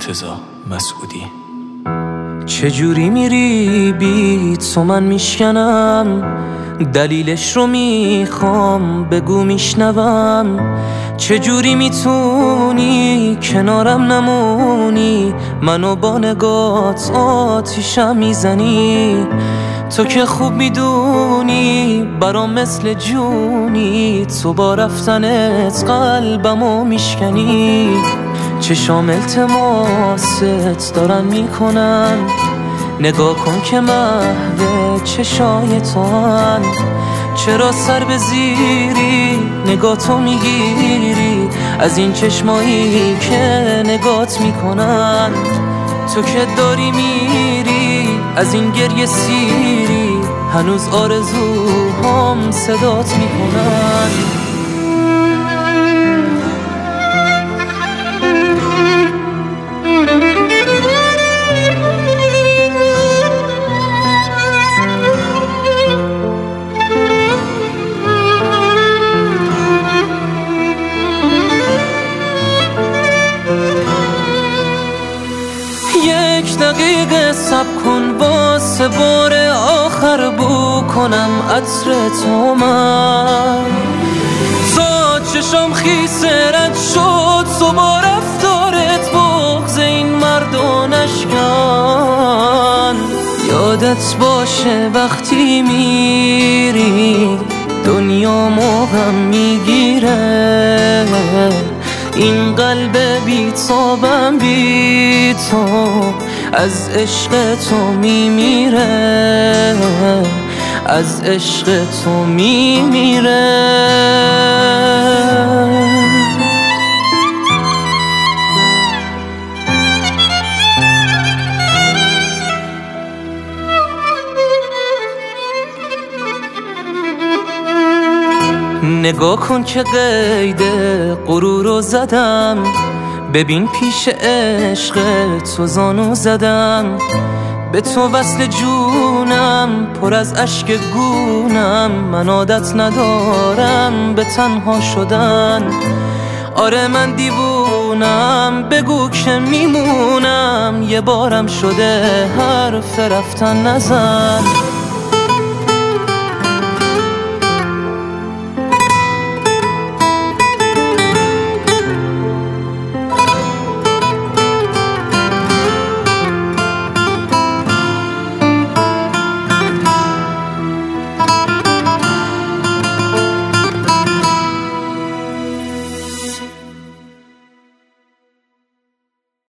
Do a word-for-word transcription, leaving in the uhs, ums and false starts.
مرتضی مسعودی. چجوری میری بی تو من میشکنم، دلیلش رو میخوام بگو میشنوم. چجوری میتونی کنارم نمونی، منو با نگات آتیشم میزنی. تو که خوب میدونی برام مثل جونی، تو با رفتنت قلبمو میشکنی. چشام التماست دارن میکنن، نگاه کن که محو چشای تو هن. چرا سر به زیری نگاه تو میگیری از این چشمایی که نگات میکنن. تو که داری میری از این گریه سیری، هنوز آرزوهام صدات میکنن. یک دقیقه صبر کن واسه بار آخر بو کنم عطر تو من. تا چشم خیسه رد شد تو با رفتارت، بغض این مردان اشکن. یادت باشه وقتی میری دنیا موقم میگیره، این قلب بیتابم بی تو از عشق تو میمیره، از عشق تو میمیره. نگاه کن که قید غرور رو زدم، ببین پیش عشق تو زانو زدم. به تو وصل جونم پر از اشک گونم، من عادت ندارم به تنها شدن. آره من دیوونم بگو که میمونم، یه بارم شده حرف رفتن نزن.